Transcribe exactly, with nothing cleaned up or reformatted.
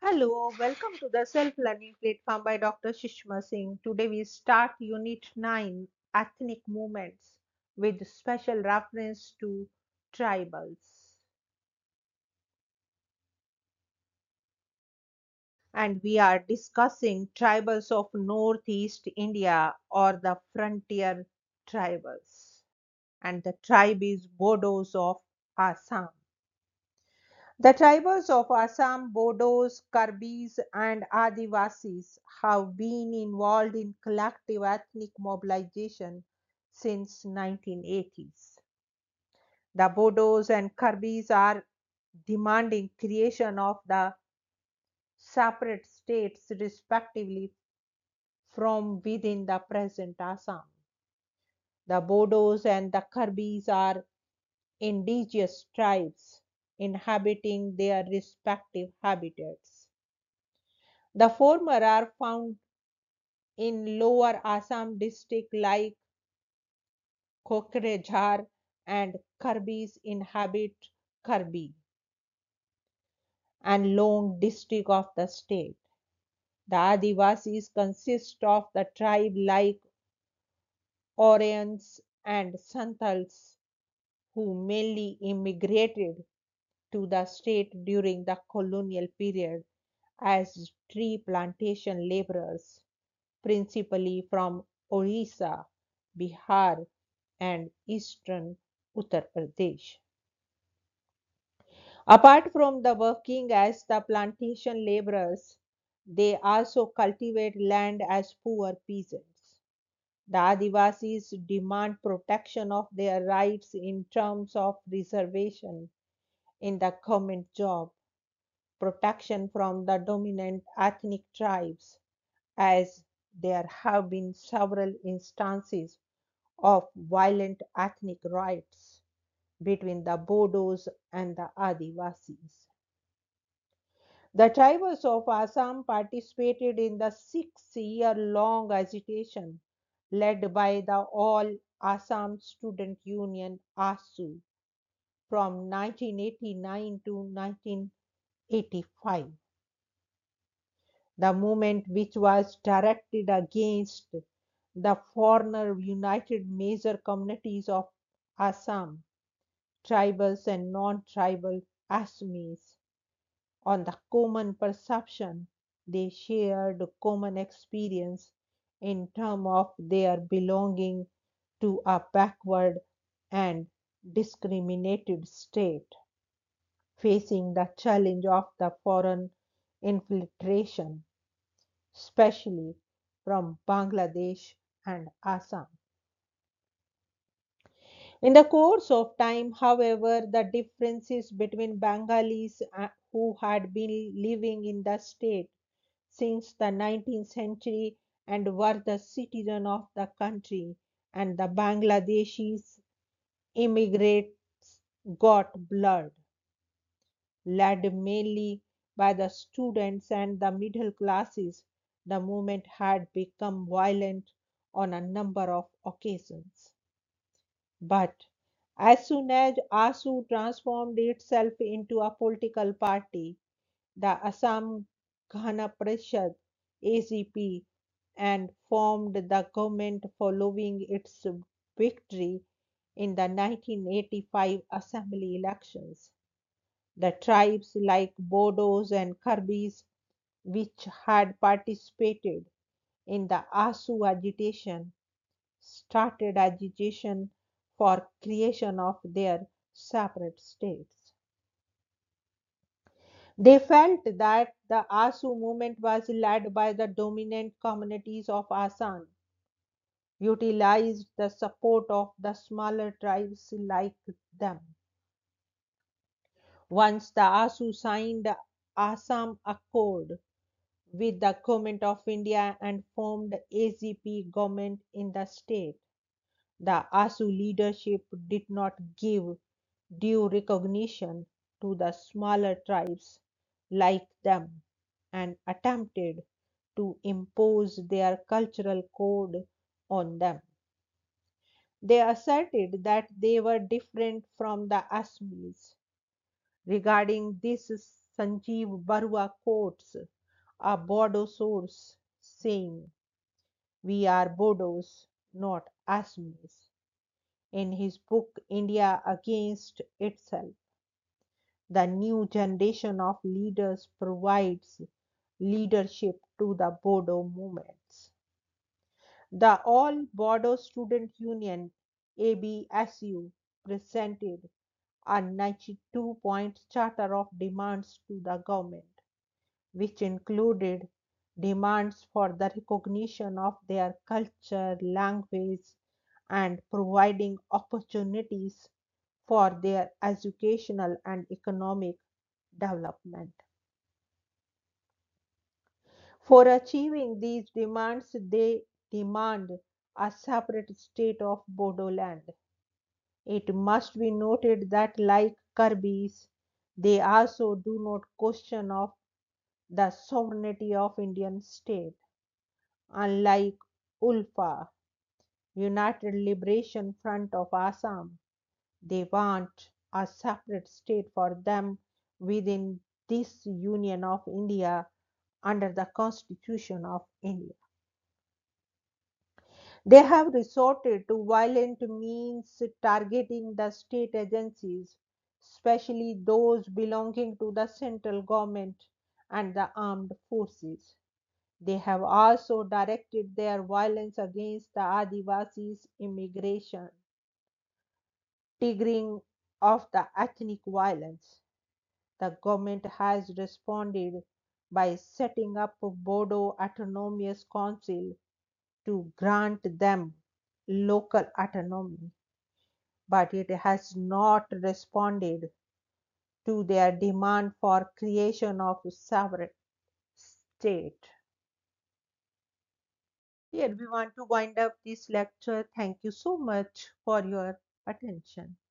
Hello, welcome to the Self Learning Platform by Doctor Shishma Singh. Today we start Unit nine Ethnic Movements with special reference to tribals. And we are discussing tribals of Northeast India or the frontier tribals. And the tribe is Bodos of Assam. The tribals of Assam, Bodos, Karbis, and Adivasis have been involved in collective ethnic mobilization since nineteen eighties. The Bodos and Karbis are demanding creation of the separate states respectively from within the present Assam. The Bodos and the Karbis are indigenous tribes inhabiting their respective habitats. The former are found in Lower Assam district like Kokrejhar, and Karbis inhabit Karbi and Long district of the state. The Adivasis consist of the tribe like Oryans and Santals who mainly immigrated to the state during the colonial period as tree plantation laborers, principally from Orissa, Bihar, and eastern Uttar Pradesh. Apart from the working as the plantation laborers, they also cultivate land as poor peasants. The Adivasis demand protection of their rights in terms of reservation in the government job, protection from the dominant ethnic tribes, as there have been several instances of violent ethnic riots between the Bodos and the Adivasis. The tribals of Assam participated in the six year long agitation led by the All Assam Student Union ASU from nineteen eighty-nine to nineteen eighty-five. The movement, which was directed against the former united major communities of Assam, tribals and non tribal Assamese, on the common perception they shared common experience in terms of their belonging to a backward and discriminated state facing the challenge of the foreign infiltration, especially from Bangladesh and Assam. In the course of time, however, the differences between Bengalis uh, who had been living in the state since the nineteenth century and were the citizens of the country and the Bangladeshis immigrants got blurred, led mainly by the students and the middle classes. The movement had become violent on a number of occasions. But as soon as ASU transformed itself into a political party, the Assam Gana Parishad A G P and formed the government following its victory in the nineteen eighty-five assembly elections. The tribes like Bodos and Karbis, which had participated in the ASU agitation, started agitation for creation of their separate states. They felt that the ASU movement was led by the dominant communities of Assam, utilized the support of the smaller tribes like them. Once the ASU signed the Assam Accord with the government of India and formed A G P government in the state, the ASU leadership did not give due recognition to the smaller tribes like them and attempted to impose their cultural code on them. They asserted that they were different from the Assamese. Regarding this Sanjeev Barua quotes a Bodo source saying, "We are Bodos, not Assamese," in his book India Against Itself. The new generation of leaders provides leadership to the Bodo movements. The All Bodo Student Union A B S U presented a ninety-two point charter of demands to the government, which included demands for the recognition of their culture, language, and providing opportunities for their educational and economic development. For achieving these demands, they demand a separate state of Bodoland. It must be noted that, like Kirbys, they also do not question of the sovereignty of Indian state. Unlike ULFA, United Liberation Front of Assam, they want a separate state for them within this Union of India under the Constitution of India. They have resorted to violent means targeting the state agencies, especially those belonging to the central government and the armed forces. They have also directed their violence against the Adivasis immigration, triggering of the ethnic violence. The government has responded by setting up a Bodo Autonomous Council to grant them local autonomy, but it has not responded to their demand for creation of a sovereign state. Here we want to wind up this lecture. Thank you so much for your attention.